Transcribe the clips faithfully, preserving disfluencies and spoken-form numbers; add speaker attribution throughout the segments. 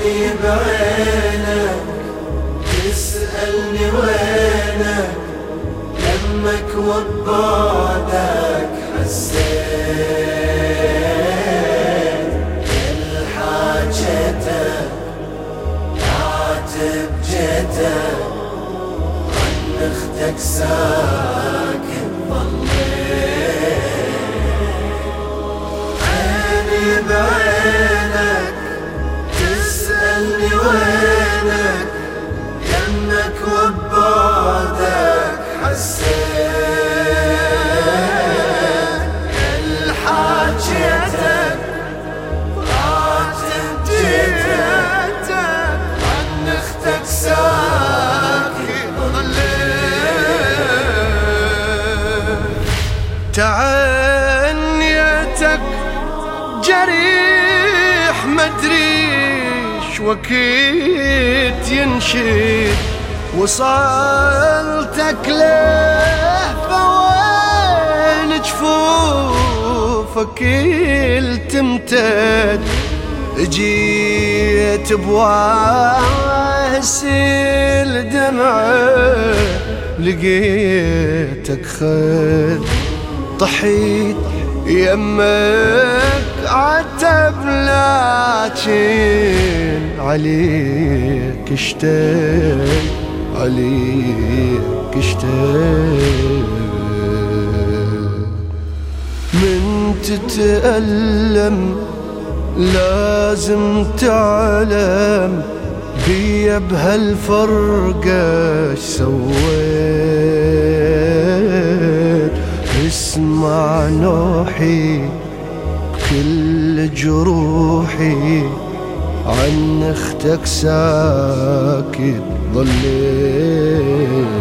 Speaker 1: عيني بعينك تسألني وينك، يمك وبعدك حسيت كل حاجتك، عاتب جيتك عن اختك ساكن ظليت. عيني بعينك تسألني وينك، يمك وبعدك حسيت كل حاجتك، عاتب جيتك عن اختك ساكن ظليت.
Speaker 2: تعنيتك جريح مدريش وكيت ينشد، وصلتك له فوين جفوفك التمتد، جيت بواسل دمعه لقيتك خد، طحيت يمك عتب لكن عليك اشتاق، عليك اشتاق. من تتألم لازم تعلم بيا بهالفرقة اش سويت، اسمع نوحي بكل جروحي عن اختك ساكت ظليت.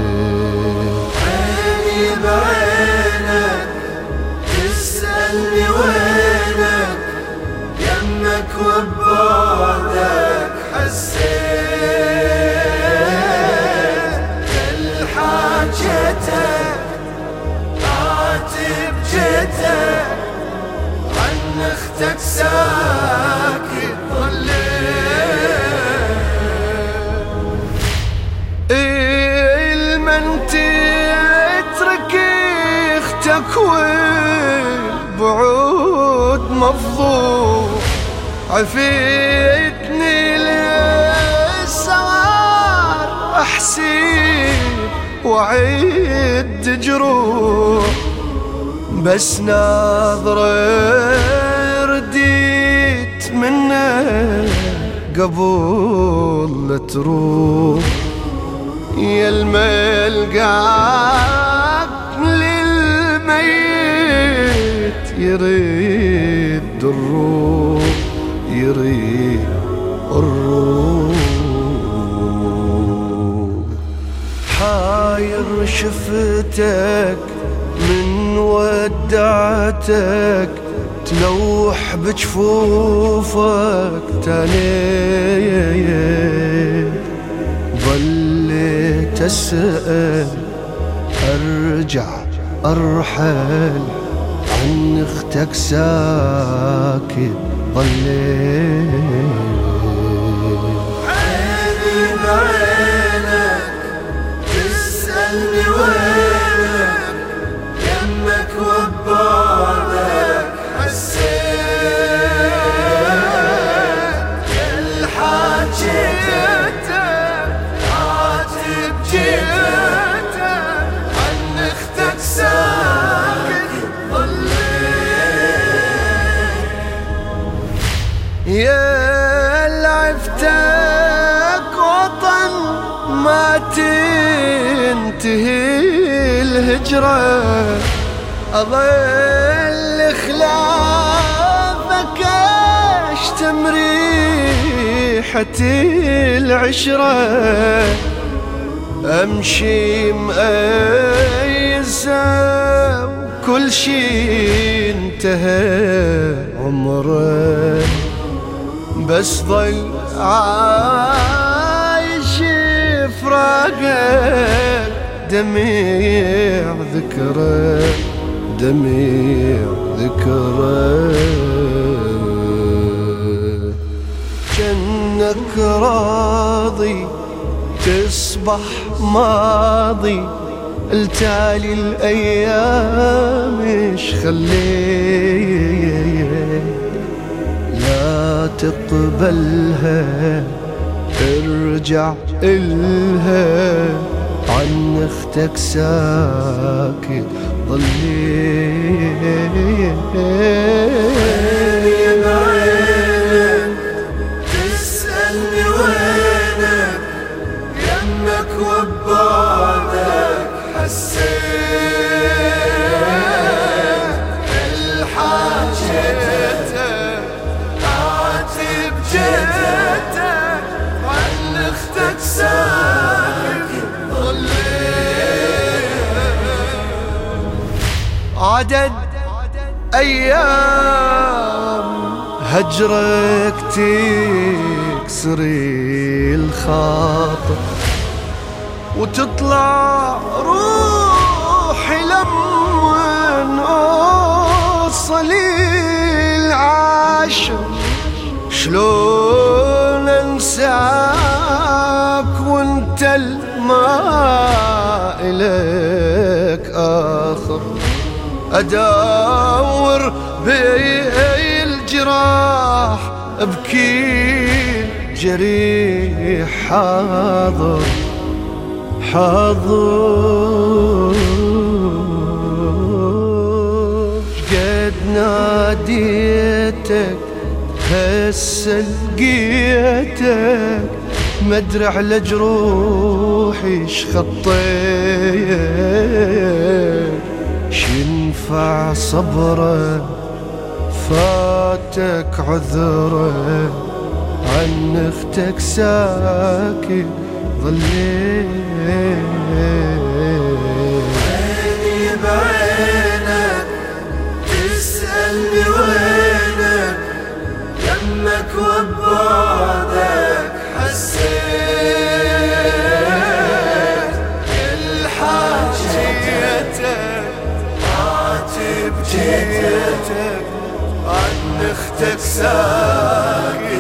Speaker 1: عيني بعينك تسألني وينك، يمك وبعدك حسيت كل حاجتك، عاتب جيتك عن اختك ساكت ظليت.
Speaker 2: المن تترك اختك والبعود مفضوح، عفيتني للسوار احسب وعد جروح، بس ناظرة رديت منه قبل لا تروح، يا الملقاك للميت يريد الروح، يريد الروح. حاير شفتك من ودعتك، تلوح بجفوفك تاني، ظليت اسأل ارجع ارحل عن اختك ساكت ظليت.
Speaker 1: عيني بعينك تسألني وينك، يمك وبعدك حسيت كل حاجتك، عاتب جيتك عن اختك ساكت ظليت.
Speaker 2: يا لعفتك وطن ما تنتهي الهجرة، أظل خلافك اشتم ريحة العشرة، أمشي مأيسة وكل شي انتهى عمره، بس ضل عايش فراقك دميع ذكرى، دميع ذكرى. منك راضي تصبح ماضي، التالي الأيام ايش خليت لا تقبلها، ارجع إلها عن اختك ساكت ظليت.
Speaker 1: بعينك تسألني وينك، يمك وبعدك حسيت الحاجتك، عاتب جيتك عن اختك ساكت ظليت.
Speaker 2: عدد أيام هجرك تكسري الخاطر، وتطلع روحي لما أوصلي العاشر. شلون أنساك وانت الما إليك آخر، أدور بي الجراح أبكي جريح حاضر حاضر. قد ناديتك هسه لقيتك، مدري على جروحي شخطيت. شنفع صبره فاتك عذره، عن اختك ساكت ظليت.
Speaker 1: عيني بعينك تسألني وينك، يمك وبعدك حسيت الحاجتك، عاتب جيتك عن اختك ساكت